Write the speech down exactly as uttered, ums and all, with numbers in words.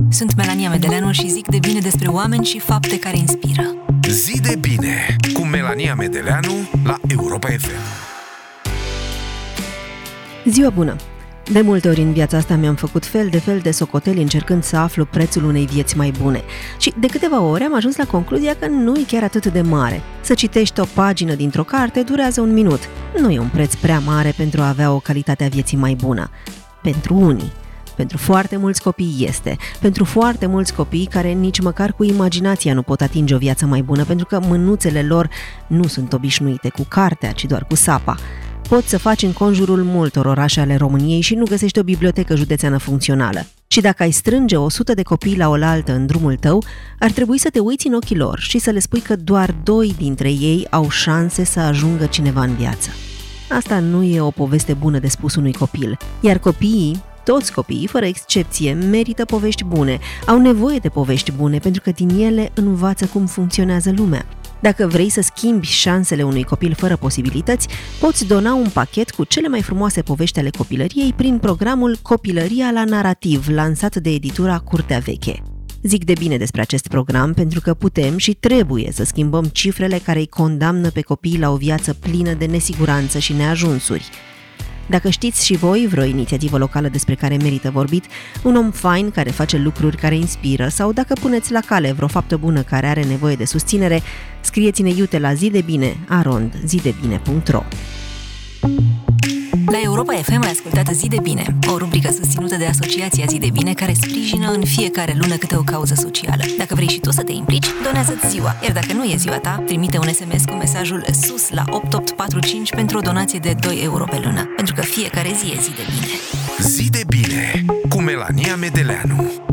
Sunt Melania Medeleanu și zic de bine despre oameni și fapte care inspiră. Zi de bine cu Melania Medeleanu la Europa F M. Ziua bună! De multe ori în viața asta mi-am făcut fel de fel de socoteli încercând să aflu prețul unei vieți mai bune. Și de câteva ori am ajuns la concluzia că nu e chiar atât de mare. Să citești o pagină dintr-o carte durează un minut. Nu e un preț prea mare pentru a avea o calitate a vieții mai bună. Pentru unii. Pentru foarte mulți copii este. Pentru foarte mulți copii care nici măcar cu imaginația nu pot atinge o viață mai bună, pentru că mânuțele lor nu sunt obișnuite cu cartea, ci doar cu sapa. Poți să faci înconjurul multor orașe ale României și nu găsești o bibliotecă județeană funcțională. Și dacă ai strânge o sută de copii la oaltă în drumul tău, ar trebui să te uiți în ochii lor și să le spui că doar doi dintre ei au șanse să ajungă cineva în viață. Asta nu e o poveste bună de spus unui copil, iar copiii, toți copiii, fără excepție, merită povești bune, au nevoie de povești bune pentru că din ele învață cum funcționează lumea. Dacă vrei să schimbi șansele unui copil fără posibilități, poți dona un pachet cu cele mai frumoase povești ale copilăriei prin programul Copilăria la Narativ, lansat de editura Curtea Veche. Zic de bine despre acest program pentru că putem și trebuie să schimbăm cifrele care îi condamnă pe copii la o viață plină de nesiguranță și neajunsuri. Dacă știți și voi vreo inițiativă locală despre care merită vorbit, un om fain care face lucruri care inspiră sau dacă puneți la cale vreo faptă bună care are nevoie de susținere, scrieți-ne iute la zi de bine arond zidebine punct ro. La Europa F M ai ascultat Zi de Bine, o rubrică susținută de Asociația Zi de Bine, care sprijină în fiecare lună câte o cauză socială. Dacă vrei și tu să te implici, donează-ți ziua, iar dacă nu e ziua ta, trimite un S M S cu mesajul SUS la opt opt patru cinci pentru o donație de doi euro pe lună, pentru că fiecare zi e zi de bine. Zi de bine cu Melania Medeleanu.